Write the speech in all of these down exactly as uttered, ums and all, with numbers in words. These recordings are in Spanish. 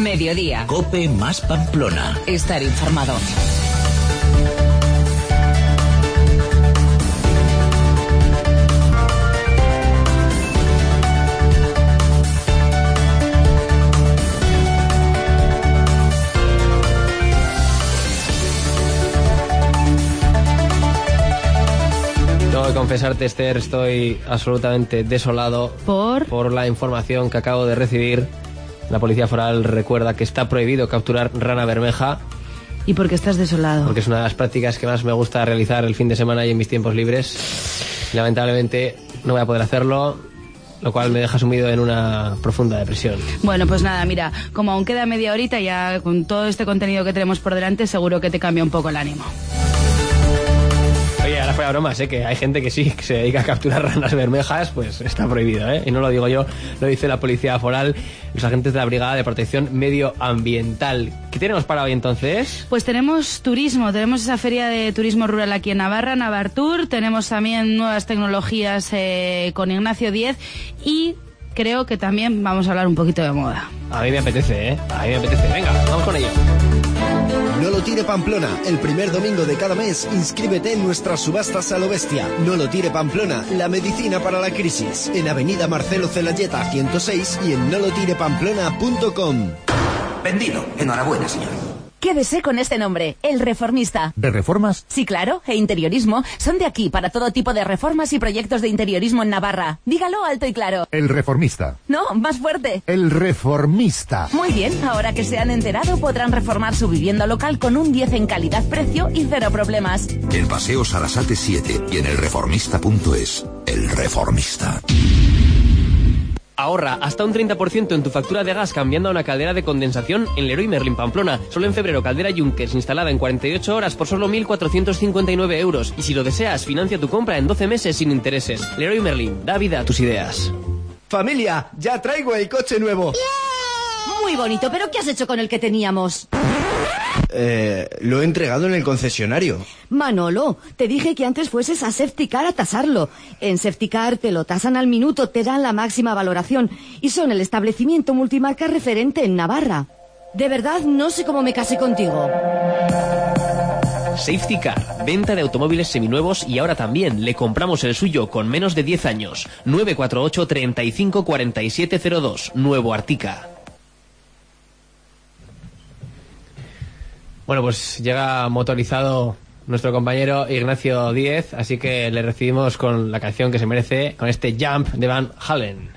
Mediodía. COPE más Pamplona. Estar informado. Tengo que confesarte, Esther, estoy absolutamente desolado ¿Por? por la información que acabo de recibir. La Policía Foral recuerda que está prohibido capturar rana bermeja. ¿Y por qué estás desolado? Porque es una de las prácticas que más me gusta realizar el fin de semana y en mis tiempos libres. Lamentablemente no voy a poder hacerlo, lo cual me deja sumido en una profunda depresión. Bueno, pues nada, mira, como aún queda media horita, ya con todo este contenido que tenemos por delante, seguro que te cambia un poco el ánimo. Oye, ahora fuera bromas, ¿eh? Que hay gente que sí, que se dedica a capturar ranas bermejas, pues está prohibido, ¿eh? Y no lo digo yo, lo dice la Policía Foral, los agentes de la Brigada de Protección Medioambiental. ¿Qué tenemos para hoy entonces? Pues tenemos turismo, tenemos esa feria de turismo rural aquí en Navarra, Navartur, tenemos también nuevas tecnologías eh, con Ignacio Díez y creo que también vamos a hablar un poquito de moda. A mí me apetece, ¿eh? A mí me apetece. Venga, vamos con ello. No lo tire Pamplona. El primer domingo de cada mes, inscríbete en nuestras subastas a lo bestia. No lo tire Pamplona, la medicina para la crisis. En Avenida Marcelo Celayeta ciento seis y en no lo tire pamplona punto com. Vendido. Enhorabuena, señor. Quédese con este nombre, El Reformista. ¿De reformas? Sí, claro, e interiorismo. Son de aquí para todo tipo de reformas y proyectos de interiorismo en Navarra. Dígalo alto y claro. El Reformista. No, más fuerte. El Reformista. Muy bien, ahora que se han enterado podrán reformar su vivienda local con un diez en calidad-precio y cero problemas. En Paseo Sarasate siete y en el reformista punto es. El Reformista. Ahorra hasta un treinta por ciento en tu factura de gas cambiando a una caldera de condensación en Leroy Merlin Pamplona. Solo en febrero, caldera Junkers instalada en cuarenta y ocho horas por solo mil cuatrocientos cincuenta y nueve euros. Y si lo deseas, financia tu compra en doce meses sin intereses. Leroy Merlin, da vida a tus ideas. Familia, ya traigo el coche nuevo. Muy bonito, pero ¿qué has hecho con el que teníamos? Eh, lo he entregado en el concesionario. Manolo, te dije que antes fueses a Safetycar a tasarlo. En Safetycar te lo tasan al minuto, te dan la máxima valoración y son el establecimiento multimarca referente en Navarra. De verdad, no sé cómo me casé contigo. Safetycar, venta de automóviles seminuevos y ahora también le compramos el suyo con menos de diez años. nueve cuatro ocho, treinta y cinco, cuarenta y siete cero dos, Nuevo Artica. Bueno, pues llega motorizado nuestro compañero Ignacio Díez, así que le recibimos con la canción que se merece, con este Jump de Van Halen.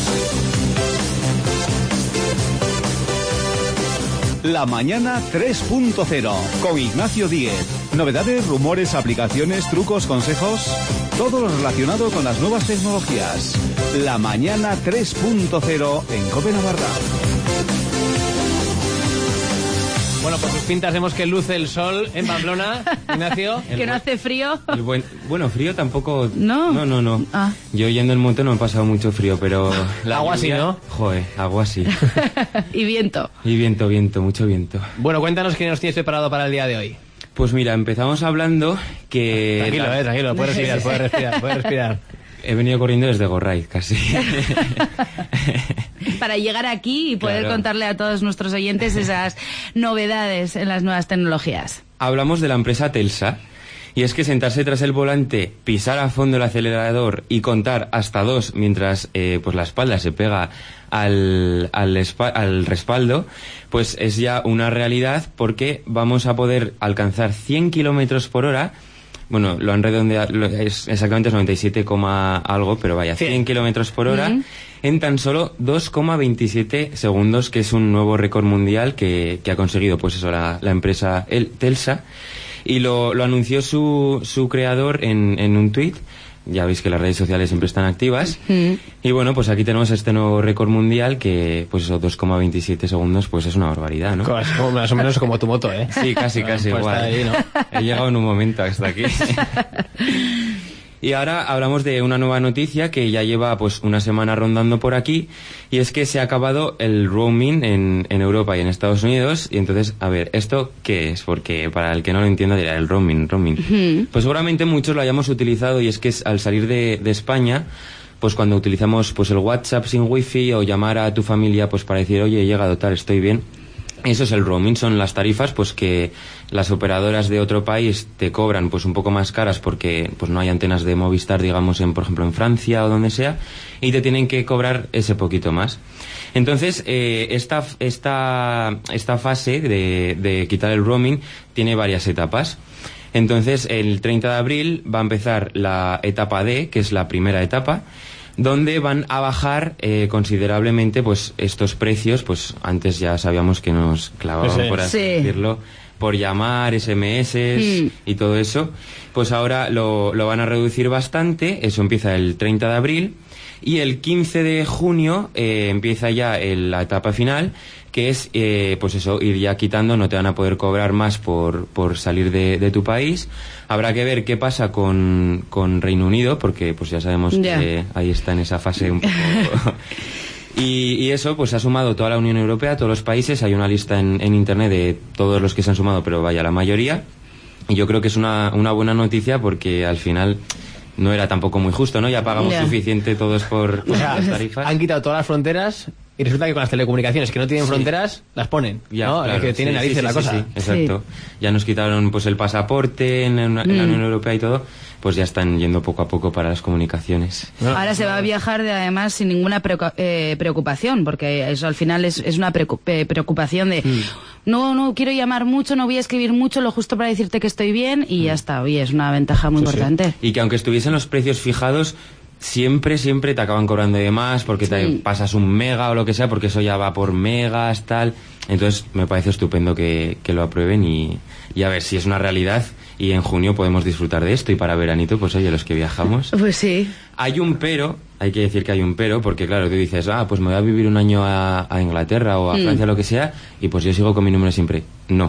La mañana tres punto cero con Ignacio Díez. Novedades, rumores, aplicaciones, trucos, consejos, todo lo relacionado con las nuevas tecnologías. La mañana tres punto cero en COPE Navarra. Bueno, por sus pintas vemos que luce el sol en Pamplona, Ignacio. Que no hace frío. El buen, bueno, frío tampoco... No. No, no, no. Ah. Yo yendo en moto no he pasado mucho frío, pero... La agua sí, ¿no? Joder, agua sí. Y viento. Y viento, viento, mucho viento. Bueno, cuéntanos qué nos tienes preparado para el día de hoy. Pues mira, empezamos hablando que... Tranquilo, la... eh, tranquilo, puedes respirar, puedes respirar, puedes respirar. He venido corriendo desde Gorraiz, casi. Para llegar aquí y poder Claro. contarle a todos nuestros oyentes esas novedades en las nuevas tecnologías. Hablamos de la empresa Telsa. Y es que sentarse tras el volante, pisar a fondo el acelerador y contar hasta dos mientras eh, pues la espalda se pega al, al, espa- al respaldo, pues es ya una realidad porque vamos a poder alcanzar cien kilómetros por hora. Bueno, lo han redondeado, lo- es, exactamente es noventa y siete, algo, pero vaya, cien kilómetros por hora Mm. en tan solo dos coma veintisiete segundos, que es un nuevo récord mundial que, que ha conseguido, pues eso, la, la empresa el, Telsa. Y lo, lo anunció su, su creador en, en un tuit. Ya veis que las redes sociales siempre están activas. Mm. Y bueno, pues aquí tenemos este nuevo récord mundial que, pues eso, dos coma veintisiete segundos, pues es una barbaridad, ¿no? Es como, más o menos como tu moto, ¿eh? Sí, casi, casi Pues igual. está ahí, ¿no? He llegado en un momento hasta aquí. Y ahora hablamos de una nueva noticia que ya lleva pues una semana rondando por aquí, y es que se ha acabado el roaming en, en Europa y en Estados Unidos. Y entonces, a ver, ¿esto qué es? Porque para el que no lo entienda dirá el roaming, roaming. Mm. Pues seguramente muchos lo hayamos utilizado, y es que es al salir de, de España, pues cuando utilizamos pues el WhatsApp sin wifi o llamar a tu familia pues para decir, oye, he llegado tal, estoy bien. Eso es el roaming, son las tarifas pues que las operadoras de otro país te cobran pues un poco más caras porque pues no hay antenas de Movistar, digamos, en por ejemplo en Francia o donde sea, y te tienen que cobrar ese poquito más. Entonces, eh, esta, esta, esta fase de, de quitar el roaming tiene varias etapas. Entonces, el treinta de abril va a empezar la etapa D, que es la primera etapa, donde van a bajar eh, considerablemente pues estos precios. Pues antes ya sabíamos que nos clavaban, sí, por así sí. decirlo, por llamar, ese eme ese mm. y todo eso. Pues ahora lo, lo van a reducir bastante. Eso empieza el treinta de abril y el quince de junio eh, empieza ya el, la etapa final, que es, eh, pues eso, ir ya quitando, no te van a poder cobrar más por, por salir de, de tu país. Habrá que ver qué pasa con, con Reino Unido, porque pues ya sabemos yeah. que ahí está en esa fase un poco... y, y eso, pues ha sumado toda la Unión Europea, todos los países. Hay una lista en, en internet de todos los que se han sumado, pero vaya, la mayoría. Y yo creo que es una, una buena noticia porque al final... no era tampoco muy justo, ¿no? Ya pagamos yeah. suficiente todos por, por o sea, las tarifas. Han quitado todas las fronteras y resulta que con las telecomunicaciones que no tienen sí. fronteras, las ponen, ya, ¿no? Claro, que tienen sí, narices sí, la sí, cosa. Sí, sí, exacto. Sí. Ya nos quitaron pues el pasaporte en, en, en mm. la Unión Europea y todo, pues ya están yendo poco a poco para las comunicaciones. Ahora se va a viajar de, además sin ninguna preocupación, porque eso al final es, es una preocupación de mm. no, no quiero llamar mucho, no voy a escribir mucho, lo justo para decirte que estoy bien y mm. ya está. Oye, es una ventaja muy sí, importante. Sí. Y que aunque estuviesen los precios fijados, siempre, siempre te acaban cobrando de más porque te sí. pasas un mega o lo que sea, porque eso ya va por megas, tal. Entonces me parece estupendo que, que lo aprueben y, y a ver si es una realidad y en junio podemos disfrutar de esto. Y para veranito, pues oye, los que viajamos. Pues sí. Hay un pero, hay que decir que hay un pero, porque claro, tú dices, ah, pues me voy a vivir un año a, a Inglaterra o a mm. Francia, lo que sea, y pues yo sigo con mi número siempre. No.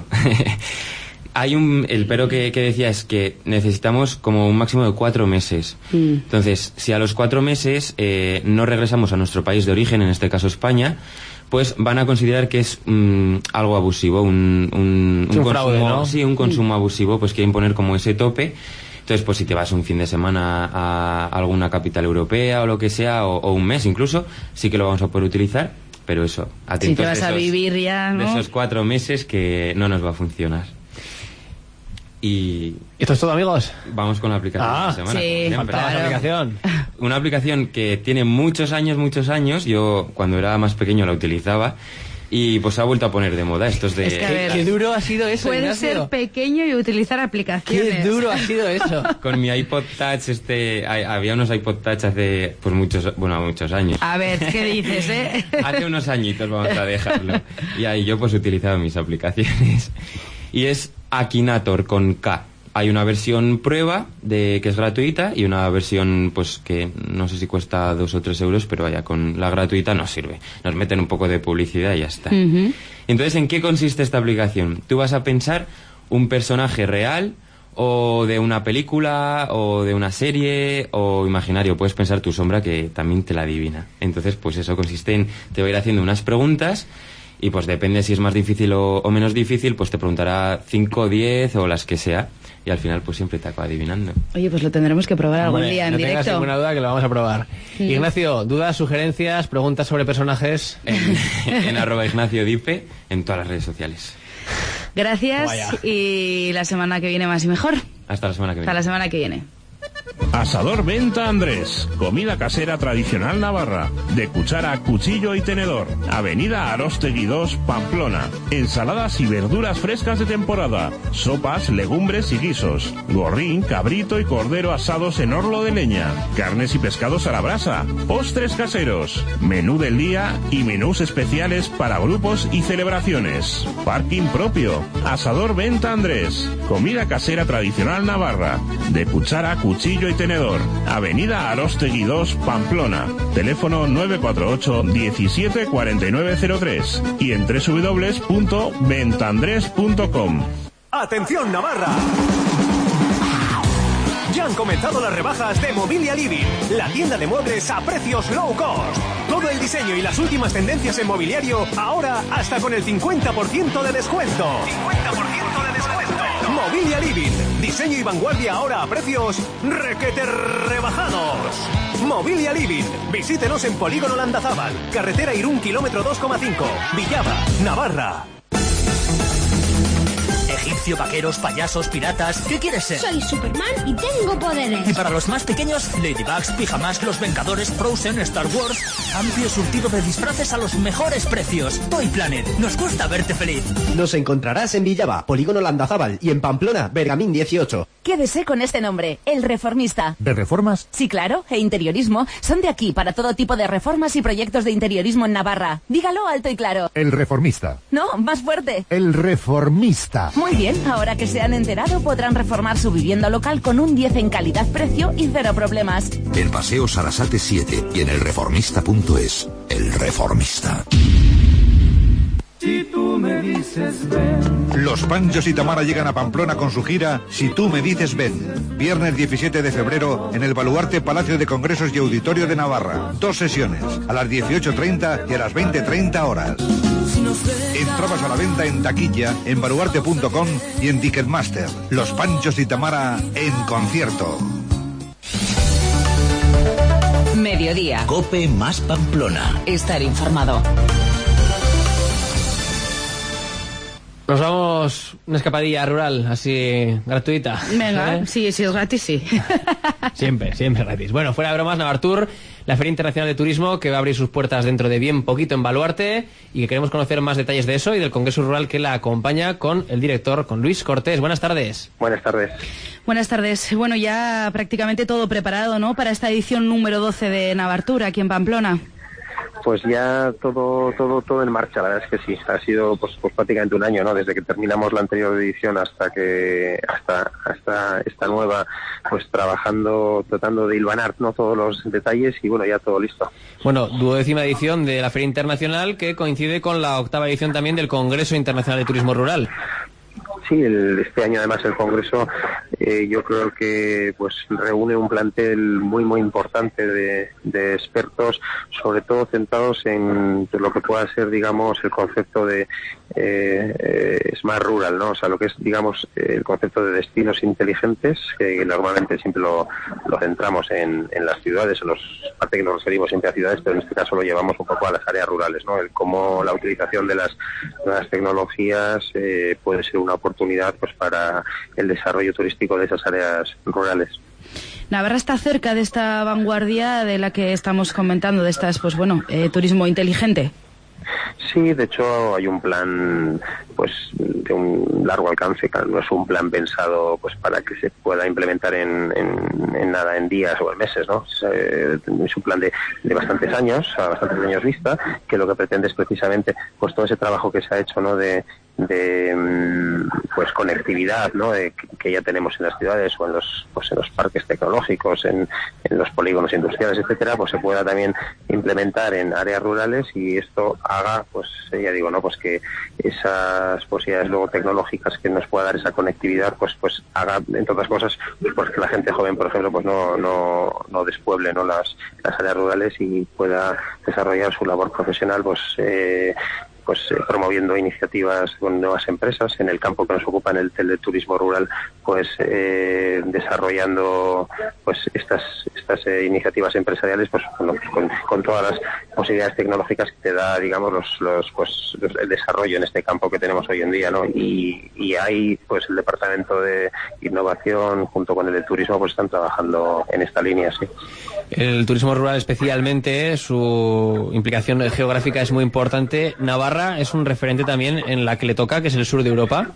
Hay un, el pero que, que decía es que necesitamos como un máximo de cuatro meses. Mm. Entonces, si a los cuatro meses eh, no regresamos a nuestro país de origen, en este caso España, pues van a considerar que es mm, algo abusivo, un, un, un, un consumo, fraude, ¿no? Sí, un consumo mm. abusivo, pues quieren poner como ese tope. Entonces, pues si te vas un fin de semana a alguna capital europea o lo que sea, o, o un mes incluso, sí que lo vamos a poder utilizar. Pero eso, atentos si te vas de esos, a vivir ya, ¿no? de esos cuatro meses que no nos va a funcionar. Y ¿esto es todo, amigos? Vamos con la aplicación ah, de la semana. Sí, faltaba la aplicación. Una aplicación que tiene muchos años, muchos años. Yo cuando era más pequeño la utilizaba y pues ha vuelto a poner de moda. Estos de... Es que, a ver, qué duro ha sido eso, puede Ignacio. ser pequeño y utilizar aplicaciones. Qué duro ha sido eso. Con mi iPod Touch, este, había unos iPod Touch hace pues muchos, bueno, muchos años. A ver, ¿qué dices, eh? Hace unos añitos, vamos a dejarlo. Y ahí yo pues utilizaba mis aplicaciones. Y es Akinator con K. Hay una versión prueba de que es gratuita y una versión pues que no sé si cuesta dos o tres euros, pero vaya, con la gratuita nos sirve. Nos meten un poco de publicidad y ya está. Uh-huh. Entonces, ¿en qué consiste esta aplicación? Tú vas a pensar un personaje real o de una película o de una serie o imaginario. Puedes pensar tu sombra que también te la adivina. Entonces, pues eso consiste en, te va a ir haciendo unas preguntas y pues depende si es más difícil o, o menos difícil, pues te preguntará cinco, diez o las que sea. Y al final pues siempre te acaba adivinando. Oye, pues lo tendremos que probar algún Hombre, día en no directo. No tengas ninguna duda que lo vamos a probar. Mm. Ignacio, dudas, sugerencias, preguntas sobre personajes. En, en arroba Ignacio Dipe, en todas las redes sociales. Gracias. Vaya. Y la semana que viene más y mejor. Hasta la semana que viene. Hasta la semana que viene. Asador Venta Andrés, comida casera tradicional navarra, de cuchara, cuchillo y tenedor. Avenida Arostegui dos, Pamplona. Ensaladas y verduras frescas de temporada, sopas, legumbres y guisos, gorrín, cabrito y cordero asados en horno de leña, carnes y pescados a la brasa, postres caseros, menú del día y menús especiales para grupos y celebraciones. Parking propio. Asador Venta Andrés, comida casera tradicional navarra, de cuchara, cuchillo y tenedor. Avenida Arostegui dos, Pamplona. Teléfono nueve cuatro ocho, diecisiete, cuarenta y nueve cero tres y en doble u doble u doble u punto ventandres punto com. ¡Atención, Navarra! Ya han comenzado las rebajas de Mobilia Living, la tienda de muebles a precios low cost. Todo el diseño y las últimas tendencias en mobiliario, ahora hasta con el cincuenta por ciento de descuento. cincuenta por ciento de descuento. Mobilia Living, diseño y vanguardia ahora a precios requete rebajados. Mobilia Living, visítenos en Polígono Landazábal, carretera Irún, kilómetro dos coma cinco, Villaba, Navarra. egipcio, vaqueros, payasos, piratas. ¿Qué quieres ser? Soy Superman y tengo poderes. Y para los más pequeños, Ladybugs, Pijamas, Los Vengadores, Frozen, Star Wars. Amplio surtido de disfraces a los mejores precios. Toy Planet, nos gusta verte feliz. Nos encontrarás en Villaba, Polígono Landazábal, y en Pamplona, Bergamín dieciocho. Quédese con este nombre, El Reformista. ¿De reformas? Sí, claro, e interiorismo. Son de aquí para todo tipo de reformas y proyectos de interiorismo en Navarra. Dígalo alto y claro. El Reformista. No, más fuerte. El Reformista. Muy bien, ahora que se han enterado podrán reformar su vivienda local con un diez en calidad-precio y cero problemas. En Paseo Sarasate siete y en el reformista punto es. El Reformista. Si tú me dices ven. Los Panchos y Tamara llegan a Pamplona con su gira Si tú me dices ven. Viernes diecisiete de febrero en el Baluarte Palacio de Congresos y Auditorio de Navarra. Dos sesiones, a las dieciocho treinta y a las veinte treinta horas. Entradas a la venta en taquilla, en baluarte punto com y en Ticketmaster. Los Panchos y Tamara en concierto. Mediodía. COPE más Pamplona. Estar informado. Nos vamos una escapadilla rural, así gratuita. Venga, ¿Eh? sí, si es gratis, sí. Siempre, siempre gratis. Bueno, fuera de bromas, Navartur, la Feria Internacional de Turismo, que va a abrir sus puertas dentro de bien poquito en Baluarte, y que queremos conocer más detalles de eso y del Congreso Rural que la acompaña con el director, con Luis Cortés. Buenas tardes. Buenas tardes. Buenas tardes. Bueno, ya prácticamente todo preparado, ¿no?, para esta edición número doce de Navartur, aquí en Pamplona. Pues ya todo todo todo en marcha, la verdad es que sí. Ha sido pues, pues prácticamente un año, ¿no? Desde que terminamos la anterior edición hasta que hasta hasta esta nueva, pues trabajando, tratando de hilvanar, ¿no?, todos los detalles y bueno, ya todo listo. Bueno, duodécima edición de la Feria Internacional, que coincide con la octava edición también del Congreso Internacional de Turismo Rural. Sí, el, este año además el Congreso eh, yo creo que pues reúne un plantel muy muy importante de, de expertos, sobre todo centrados en lo que pueda ser, digamos, el concepto de eh, eh, Smart Rural, ¿no? O sea, lo que es, digamos, el concepto de destinos inteligentes, que normalmente siempre lo, lo centramos en, en las ciudades, en los, aparte que nos referimos siempre a ciudades, pero en este caso lo llevamos un poco a las áreas rurales, ¿no? El cómo la utilización de las nuevas tecnologías eh, puede ser una oportunidad pues para el desarrollo turístico de esas áreas rurales. Navarra está cerca de esta vanguardia de la que estamos comentando, de estas, pues bueno, eh, turismo inteligente. Sí, de hecho hay un plan pues de un largo alcance, no es un plan pensado pues para que se pueda implementar en, en, en nada, en días o en meses, ¿no? Es, eh, es un plan de, de bastantes años, a bastantes años vista, que lo que pretende es precisamente pues todo ese trabajo que se ha hecho, ¿no?, de de pues conectividad, ¿no?, de, que ya tenemos en las ciudades o en los pues en los parques tecnológicos, en, en los polígonos industriales, etcétera, pues se pueda también implementar en áreas rurales y esto haga, pues ya digo, no, pues que esas posibilidades luego tecnológicas que nos pueda dar esa conectividad, pues pues haga, entre otras cosas, pues, pues que la gente joven, por ejemplo, pues no no no despueble, ¿no?, las las áreas rurales y pueda desarrollar su labor profesional, pues eh, pues eh, promoviendo iniciativas con nuevas empresas en el campo que nos ocupa, en el teleturismo rural, pues eh, desarrollando pues estas estas eh, iniciativas empresariales, pues bueno, con, con todas las posibilidades tecnológicas que te da, digamos, los los pues los, el desarrollo en este campo que tenemos hoy en día, ¿no? Y, y hay pues el departamento de innovación junto con el de turismo pues están trabajando en esta línea, sí. El turismo rural especialmente, su implicación geográfica es muy importante. Navarra es un referente también en la que le toca, que es el sur de Europa.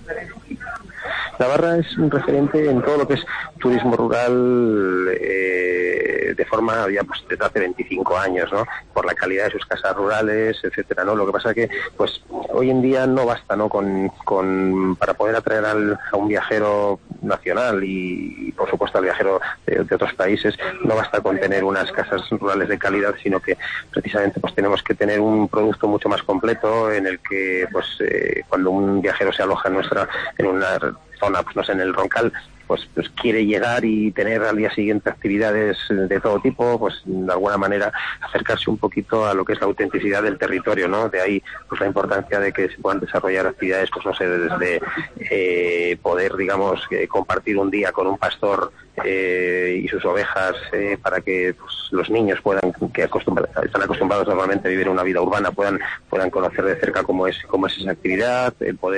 Navarra es un referente en todo lo que es turismo rural eh, de forma ya pues desde hace veinticinco años, ¿no? Por la calidad de sus casas rurales, etcétera, ¿no? Lo que pasa que pues hoy en día no basta, ¿no?, con, con para poder atraer al, a un viajero nacional y, y por supuesto al viajero de, de otros países, no basta con tener unas casas rurales de calidad, sino que precisamente pues tenemos que tener un producto mucho más completo en el que pues eh, cuando un viajero se aloja en nuestra en una zona, pues no sé, en el Roncal, pues, pues quiere llegar y tener al día siguiente actividades de todo tipo, pues de alguna manera acercarse un poquito a lo que es la autenticidad del territorio, ¿no? De ahí pues la importancia de que se puedan desarrollar actividades, pues no sé, desde eh, poder, digamos, eh, compartir un día con un pastor eh, y sus ovejas eh, para que pues, los niños puedan, que acostumbra, están acostumbrados normalmente a vivir una vida urbana, puedan puedan conocer de cerca cómo es cómo es esa actividad, el poder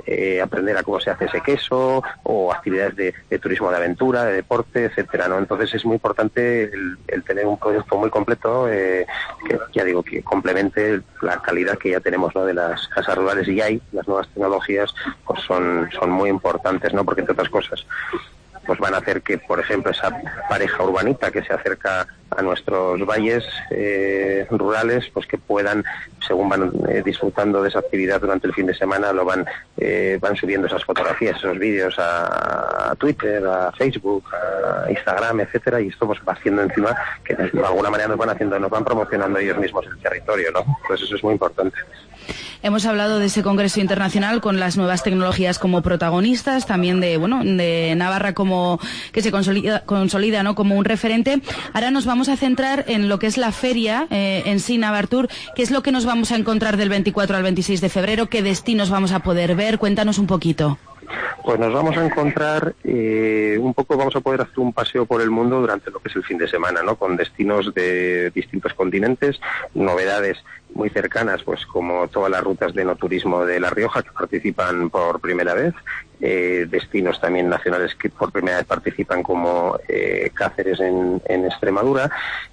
eh, aprender a cómo se hace ese queso, o actividades de, de turismo de aventura, de deporte, etcétera, ¿no? Entonces es muy importante el, el tener un producto muy completo, eh, que ya digo, que complemente la calidad que ya tenemos, ¿no?, de las casas rurales. Y hay las nuevas tecnologías, pues son, son muy importantes, ¿no? Porque entre otras cosas pues van a hacer que, por ejemplo, esa pareja urbanita que se acerca a nuestros valles eh, rurales, pues que puedan, según van eh, disfrutando de esa actividad durante el fin de semana, lo van eh, van subiendo esas fotografías, esos vídeos a, a Twitter, a Facebook, a Instagram, etcétera, y esto pues va haciendo encima que de alguna manera nos van haciendo, nos van promocionando ellos mismos el territorio, ¿no? Pues eso es muy importante. Hemos hablado de ese congreso internacional con las nuevas tecnologías como protagonistas, también de bueno de Navarra como que se consolida, consolida ¿no?, como un referente. Ahora nos vamos a centrar en lo que es la feria eh, en sí, Navartur. ¿Qué es lo que nos vamos a encontrar del veinticuatro al veintiséis de febrero? ¿Qué destinos vamos a poder ver? Cuéntanos un poquito. Pues nos vamos a encontrar eh, un poco, vamos a poder hacer un paseo por el mundo durante lo que es el fin de semana, ¿no? Con destinos de distintos continentes, novedades muy cercanas, pues como todas las rutas de enoturismo de La Rioja que participan por primera vez, eh, destinos también nacionales que por primera vez participan como eh, Cáceres en, en Extremadura,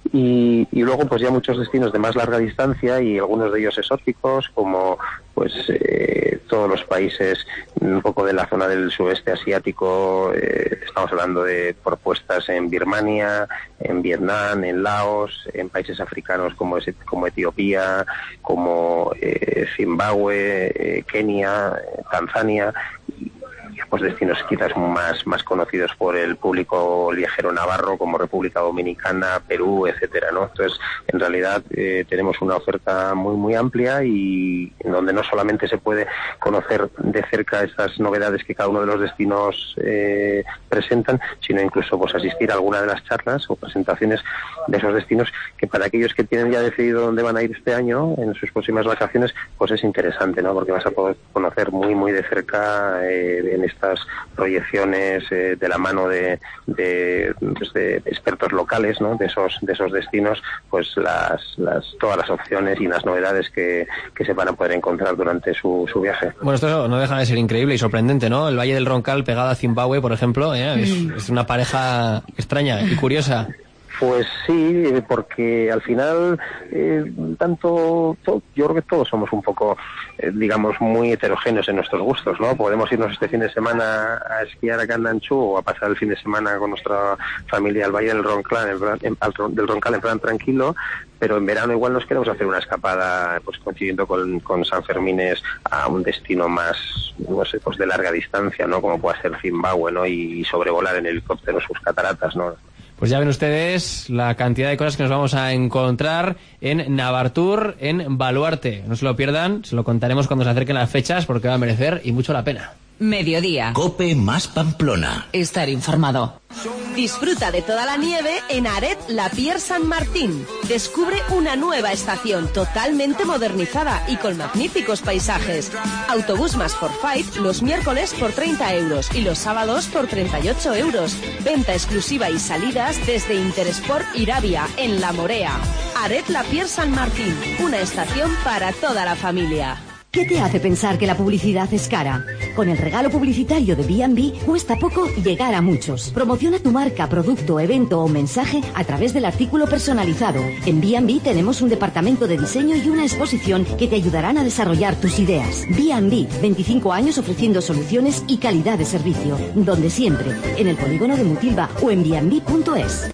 y, y luego pues ya muchos destinos de más larga distancia y algunos de ellos exóticos como pues eh, todos los países un poco de la zona del sudeste asiático. Eh, estamos hablando de propuestas en Birmania, en Vietnam, en Laos, en países africanos como, es, como Etiopía, como eh, Zimbabue, eh, Kenia, eh, Tanzania, y pues destinos quizás más, más conocidos por el público viajero navarro como República Dominicana, Perú, etcétera, ¿no? Entonces, en realidad eh, tenemos una oferta muy muy amplia y en donde no solamente se puede conocer de cerca estas novedades que cada uno de los destinos eh, presentan, sino incluso pues asistir a alguna de las charlas o presentaciones de esos destinos que para aquellos que tienen ya decidido dónde van a ir este año en sus próximas vacaciones, pues es interesante, ¿no? Porque vas a poder conocer muy muy de cerca eh, en estas proyecciones eh, de la mano de, de, pues de expertos locales, ¿no?, de esos de esos destinos, pues las, las todas las opciones y las novedades que, que se van a poder encontrar durante su, su viaje. Bueno, esto no deja de ser increíble y sorprendente, ¿no? El Valle del Roncal pegado a Zimbabue, por ejemplo, ¿eh? es, es una pareja extraña y curiosa. Pues sí, porque al final, eh, tanto, to, yo creo que todos somos un poco, eh, digamos, muy heterogéneos en nuestros gustos, ¿no? Podemos irnos este fin de semana a esquiar a Candanchú o a pasar el fin de semana con nuestra familia al Valle del Roncal, en plan, en, al, del Roncal en plan tranquilo, pero en verano igual nos queremos hacer una escapada, pues coincidiendo con, con San Fermines a un destino más, no sé, pues de larga distancia, ¿no? Como puede ser Zimbabue, ¿no? Y, y sobrevolar en helicóptero sus cataratas, ¿no? Pues ya ven ustedes la cantidad de cosas que nos vamos a encontrar en Navartur, en Baluarte. No se lo pierdan, se lo contaremos cuando se acerquen las fechas porque va a merecer y mucho la pena. Mediodía. Cope más Pamplona. Estar informado. Disfruta de toda la nieve en Aret La Pier San Martín. Descubre una nueva estación totalmente modernizada y con magníficos paisajes. Autobús más for five los miércoles por treinta euros y los sábados por treinta y ocho euros. Venta exclusiva y salidas desde Intersport Irabia en La Morea. Aret La Pier San Martín, una estación para toda la familia. ¿Qué te hace pensar que la publicidad es cara? Con el regalo publicitario de B and B cuesta poco llegar a muchos. Promociona tu marca, producto, evento o mensaje a través del artículo personalizado. En B and B tenemos un departamento de diseño y una exposición que te ayudarán a desarrollar tus ideas. B and B, veinticinco años ofreciendo soluciones y calidad de servicio. Donde siempre, en el polígono de Mutilva o en b and b punto es.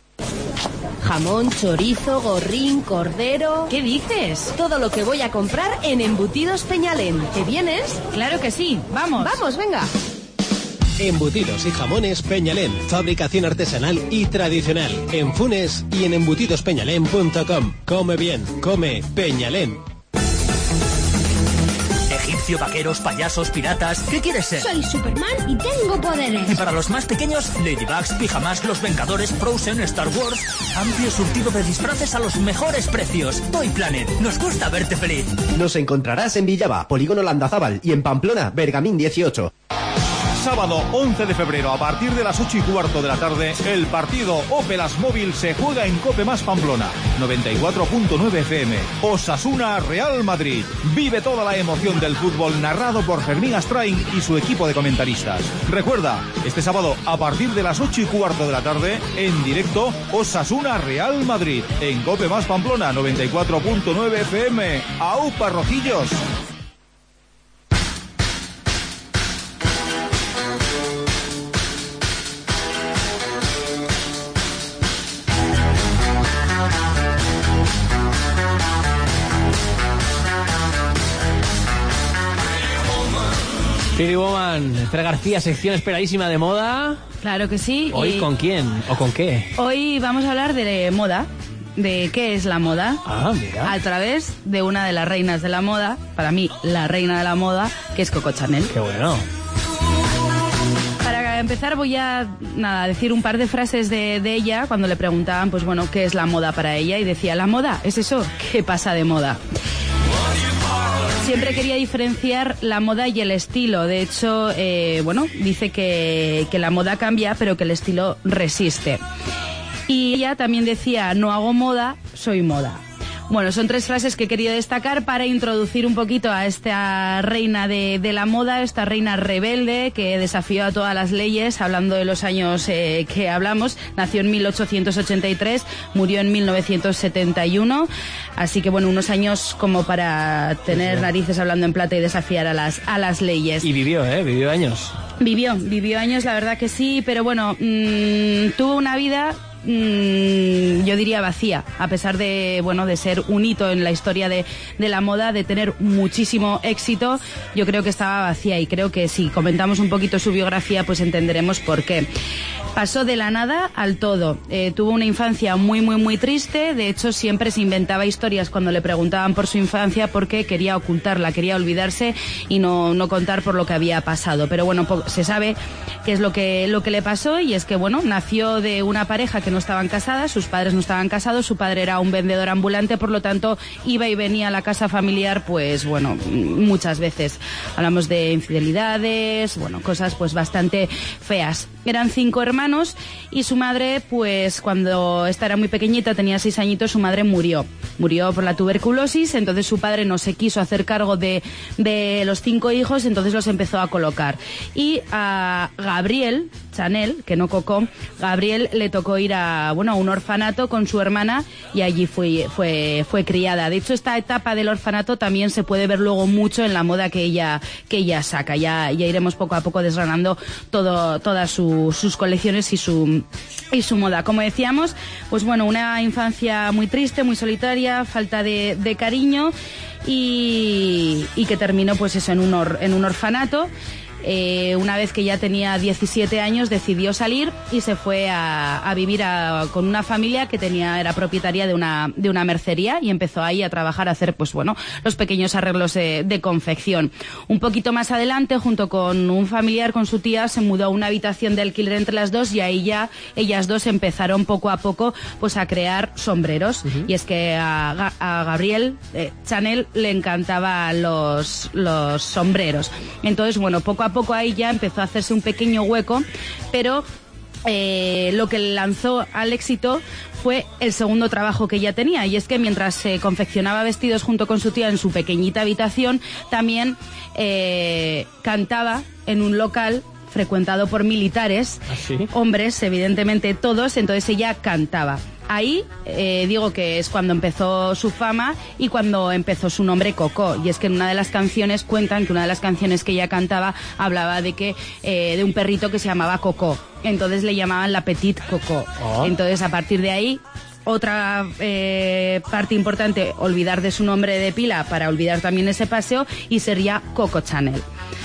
Jamón, chorizo, gorrín, cordero... ¿Qué dices? Todo lo que voy a comprar en Embutidos Peñalén. ¿Te vienes? Claro que sí, vamos. Vamos, venga. Embutidos y jamones Peñalén. Fabricación artesanal y tradicional. En Funes y en embutidos peñalén punto com. Come bien, come Peñalén. Egipcio, vaqueros, payasos, piratas... ¿Qué quieres ser? Soy Superman y tengo poderes. Y para los más pequeños, Ladybugs, Pijamas, Los Vengadores, Frozen, Star Wars... Amplio surtido de disfraces a los mejores precios. Toy Planet, nos gusta verte feliz. Nos encontrarás en Villaba, Polígono Landazábal y en Pamplona, Bergamín dieciocho. sábado once de febrero, a partir de las ocho y cuarto de la tarde, el partido Opel Asmóvil se juega en Cope Más Pamplona, noventa y cuatro punto nueve F M. Osasuna Real Madrid. Vive toda la emoción del fútbol narrado por Fermín Astrain y su equipo de comentaristas. Recuerda, este sábado a partir de las ocho y cuarto de la tarde, en directo, Osasuna Real Madrid, en Cope Más Pamplona, noventa y cuatro punto nueve F M. ¡Aupa, rojillos! Pretty Woman, Esther García, sección esperadísima de moda. Claro que sí. ¿Hoy y... con quién o con qué? Hoy vamos a hablar de moda, de qué es la moda. Ah, mira. A través de una de las reinas de la moda, para mí la reina de la moda, que es Coco Chanel. Qué bueno. Para empezar voy a nada, decir un par de frases de, de ella cuando le preguntaban, pues bueno, qué es la moda para ella, y decía, la moda es eso, ¿qué pasa de moda? Siempre quería diferenciar la moda y el estilo. De hecho, eh, bueno, dice que, que la moda cambia, pero que el estilo resiste. Y ella también decía, no hago moda, soy moda. Bueno, son tres frases que he querido destacar para introducir un poquito a esta reina de, de la moda, esta reina rebelde que desafió a todas las leyes, hablando de los años eh, que hablamos. Nació en mil ochocientos ochenta y tres, murió en mil novecientos setenta y uno, así que bueno, unos años como para tener sí, sí. narices hablando en plata y desafiar a las, a las leyes. Y vivió, ¿eh? Vivió años. Vivió, vivió años, la verdad que sí, pero bueno, mmm, tuvo una vida... Mm, yo diría vacía, a pesar de bueno de ser un hito en la historia de, de la moda, de tener muchísimo éxito. Yo creo que estaba vacía, y creo que si comentamos un poquito su biografía, pues entenderemos por qué. Pasó de la nada al todo. Eh, tuvo una infancia muy, muy, muy triste. De hecho, siempre se inventaba historias cuando le preguntaban por su infancia, porque quería ocultarla, quería olvidarse y no, no contar por lo que había pasado. Pero bueno, se sabe qué es lo que, lo que le pasó, y es que bueno, nació de una pareja que no estaban casadas, sus padres no estaban casados, su padre era un vendedor ambulante, por lo tanto iba y venía a la casa familiar, pues bueno, muchas veces. Hablamos de infidelidades, bueno, cosas pues bastante feas. Eran cinco hermanos y su madre, pues cuando esta era muy pequeñita, tenía seis añitos, su madre murió. Murió por la tuberculosis, entonces su padre no se quiso hacer cargo de, de los cinco hijos, entonces los empezó a colocar. Y a Gabriel Chanel, que no Coco, Gabriel le tocó ir a, bueno, a un orfanato con su hermana, y allí fue, fue, fue criada. De hecho, esta etapa del orfanato también se puede ver luego mucho en la moda que ella, que ella saca. Ya, ya iremos poco a poco desgranando todo, todas su, sus colecciones y su, y su moda. Como decíamos, pues bueno, una infancia muy triste, muy solitaria, falta de, de cariño, y, y que terminó pues eso en un, or, en un orfanato. Eh, una vez que ya tenía diecisiete años, decidió salir y se fue a, a vivir a, con una familia que tenía, era propietaria de una, de una mercería, y empezó ahí a trabajar, a hacer pues bueno, los pequeños arreglos de, de confección. Un poquito más adelante, junto con un familiar, con su tía, se mudó a una habitación de alquiler entre las dos, y ahí ya ellas dos empezaron poco a poco pues a crear sombreros. Uh-huh. Y es que a, a Gabriel eh, Chanel le encantaban los, los sombreros. Entonces, bueno, poco a poco ahí ya empezó a hacerse un pequeño hueco, pero eh, lo que le lanzó al éxito fue el segundo trabajo que ella tenía, y es que mientras se eh, confeccionaba vestidos junto con su tía en su pequeñita habitación, también eh, cantaba en un local frecuentado por militares, ¿Ah, sí? hombres, evidentemente todos, entonces ella cantaba. Ahí eh, digo que es cuando empezó su fama y cuando empezó su nombre Coco. Y es que en una de las canciones cuentan que una de las canciones que ella cantaba hablaba de que eh, de un perrito que se llamaba Coco. Entonces le llamaban la Petite Coco. Oh. Entonces a partir de ahí, otra eh, parte importante, olvidar de su nombre de pila para olvidar también ese paseo, y sería Coco Chanel.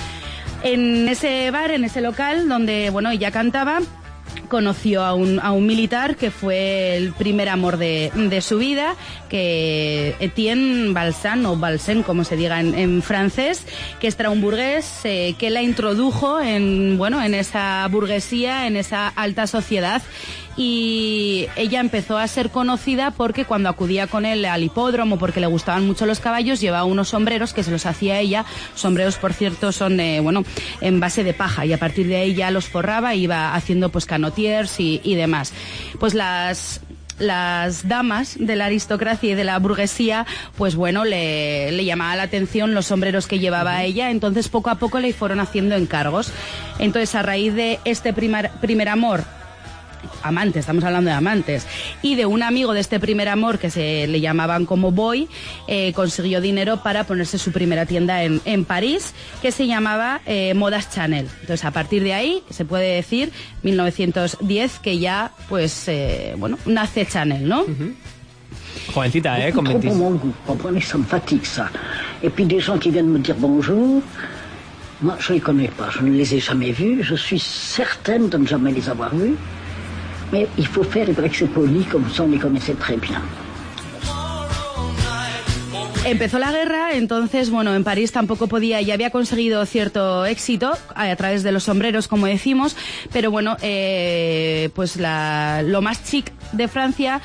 En ese bar, en ese local donde bueno, ella cantaba, conoció a un, a un militar que fue el primer amor de, de su vida, que Etienne Balsan, o Balsen, como se diga en, en francés, que era un burgués eh, que la introdujo en, bueno, en esa burguesía, en esa alta sociedad. y ella empezó a ser conocida porque cuando acudía con él al hipódromo, porque le gustaban mucho los caballos, llevaba unos sombreros que se los hacía ella. Sombreros, por cierto, son eh, bueno, en base de paja, y a partir de ahí ya los forraba, iba haciendo pues canotiers y, y demás. Pues las... las damas de la aristocracia y de la burguesía, pues bueno, le, le llamaba la atención los sombreros que llevaba ella, entonces poco a poco le fueron haciendo encargos. Entonces, a raíz de este primer, primer amor, amante, estamos hablando de amantes, y de un amigo de este primer amor que se le llamaban como Boy, eh, consiguió dinero para ponerse su primera tienda en, en París, que se llamaba eh, Modas Chanel. Entonces, a partir de ahí, se puede decir, mil novecientos diez, que ya, pues, eh, bueno, nace Chanel, ¿no? Uh-huh. Jovencita, ¿eh? Con veintiséis. Trop pour mon goût, comprenez, ça me fatigue, ça. Et puis des gens qui viennent me dire bonjour, moi, je les connais pas, je ne les ai jamais vus, je suis certaine de ne jamais les avoir vus. Mais il faut faire, il paraît que c'est poli, comme ça on les connaissait très bien. Empezó la guerra, entonces, bueno, en París tampoco podía, ya había conseguido cierto éxito a través de los sombreros, como decimos, pero bueno, eh, pues la, lo más chic de Francia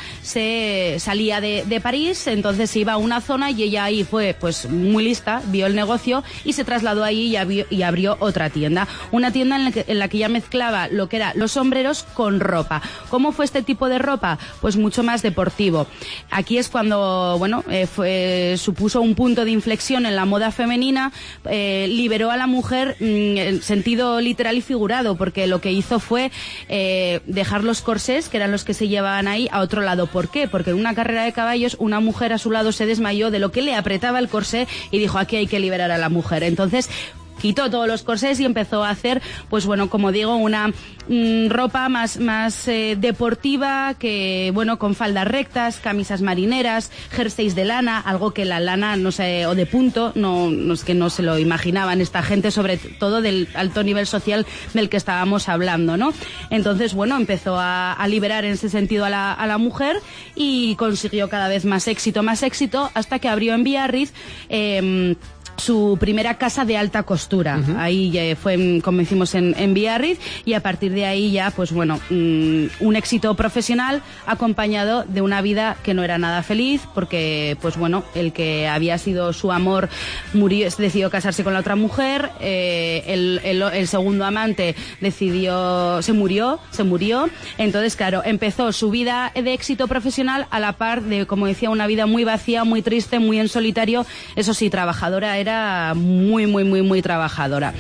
se salía de, de París, entonces se iba a una zona y ella ahí fue pues muy lista, vio el negocio y se trasladó ahí y, abrió, y abrió otra tienda, una tienda en la, que, en la que ya mezclaba lo que eran los sombreros con ropa. ¿Cómo fue este tipo de ropa? Pues mucho más deportivo. Aquí es cuando, bueno, eh, fue supuso un punto de inflexión en la moda femenina, eh, liberó a la mujer mmm, en sentido literal y figurado, porque lo que hizo fue eh, dejar los corsés, que eran los que se llevaban ahí, a otro lado. ¿Por qué? Porque en una carrera de caballos una mujer a su lado se desmayó de lo que le apretaba el corsé y dijo, aquí hay que liberar a la mujer. Entonces quitó todos los corsés y empezó a hacer, pues bueno, como digo, una mmm, ropa más, más eh, deportiva, que bueno, con faldas rectas, camisas marineras, jerseys de lana, algo que la lana, no sé, o de punto, no, no es que no se lo imaginaban esta gente, sobre todo del alto nivel social del que estábamos hablando, ¿no? Entonces, bueno, empezó a, a liberar en ese sentido a la, a la mujer y consiguió cada vez más éxito, más éxito, hasta que abrió en Biarritz eh, su primera casa de alta costura. Uh-huh. Ahí ya fue, como decimos, en, en Biarritz, y a partir de ahí ya, pues bueno, mmm, un éxito profesional acompañado de una vida que no era nada feliz, porque, pues bueno, el que había sido su amor murió, decidió casarse con la otra mujer, eh, el, el, el segundo amante decidió, se murió, se murió, entonces, claro, empezó su vida de éxito profesional a la par de, como decía, una vida muy vacía, muy triste, muy en solitario, eso sí, trabajadora, era muy, muy, muy, muy trabajadora.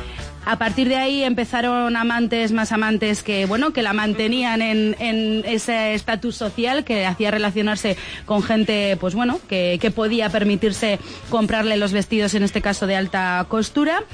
A partir de ahí empezaron amantes, más amantes que, bueno, que la mantenían en, en ese estatus social, que hacía relacionarse con gente, pues bueno, que, que podía permitirse comprarle los vestidos, en este caso de alta costura.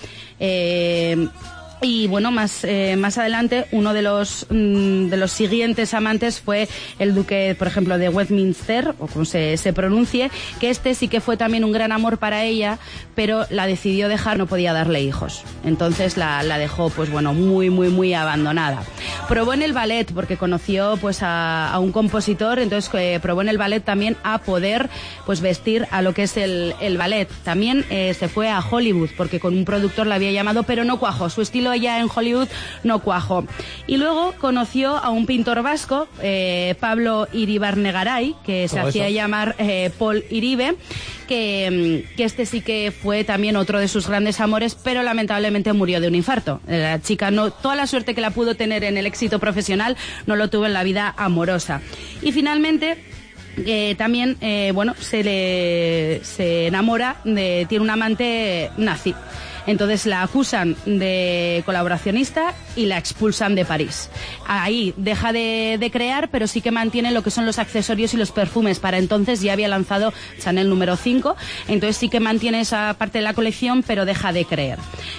Eh, Y bueno, más eh, más adelante, uno de los mm, de los siguientes amantes fue el duque, por ejemplo, de Westminster, o como se, se pronuncie, que este sí que fue también un gran amor para ella, pero la decidió dejar, no podía darle hijos. Entonces la, la dejó, pues bueno, muy, muy, muy abandonada. Probó en el ballet, porque conoció pues a, a un compositor, entonces eh, probó en el ballet también a poder pues vestir a lo que es el, el ballet. También eh, se fue a Hollywood, porque con un productor la había llamado, pero no cuajó. Su estilo ya en Hollywood no cuajó. Y luego conoció a un pintor vasco, eh, Pablo Iribarnegaray, que se hacía eso? llamar eh, Paul Iribe, que, que este sí que fue también otro de sus grandes amores, pero lamentablemente murió de un infarto. La chica, no, toda la suerte que la pudo tener en el éxito profesional, no lo tuvo en la vida amorosa. Y finalmente Eh, también, eh, bueno, se le se enamora, de, tiene un amante nazi. Entonces la acusan de colaboracionista y la expulsan de París. Ahí deja de, de crear, pero sí que mantiene lo que son los accesorios y los perfumes. Para entonces ya había lanzado Chanel número cinco, entonces sí que mantiene esa parte de la colección, pero deja de creer.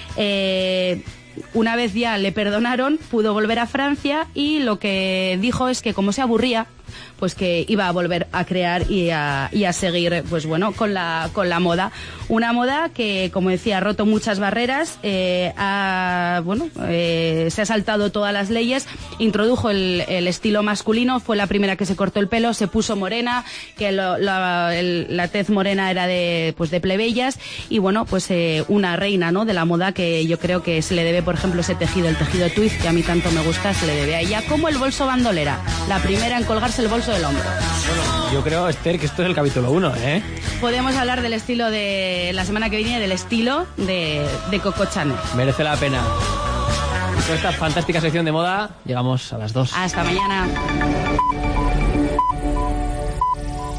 Eh... Una vez ya le perdonaron, pudo volver a Francia, y lo que dijo es que como se aburría, pues que iba a volver a crear y a, y a seguir, pues bueno, con la, con la moda. Una moda que, como decía, ha roto muchas barreras, eh, ha, bueno, eh, se ha saltado todas las leyes, introdujo el, el estilo masculino, fue la primera que se cortó el pelo, se puso morena, que lo, la, el, la tez morena era de, pues de plebeyas, y bueno, pues eh, una reina, ¿no?, de la moda, que yo creo que se le debe, por ejemplo, ese tejido, el tejido twist, que a mí tanto me gusta, se le debe a ella, como el bolso bandolera, la primera en colgarse el bolso del hombro. Bueno, yo creo, Esther, que esto es el capítulo uno, ¿eh? Podemos hablar del estilo de la semana que viene, del estilo de, de Coco Chanel. Merece la pena. Y con esta fantástica sección de moda llegamos a las dos. Hasta mañana.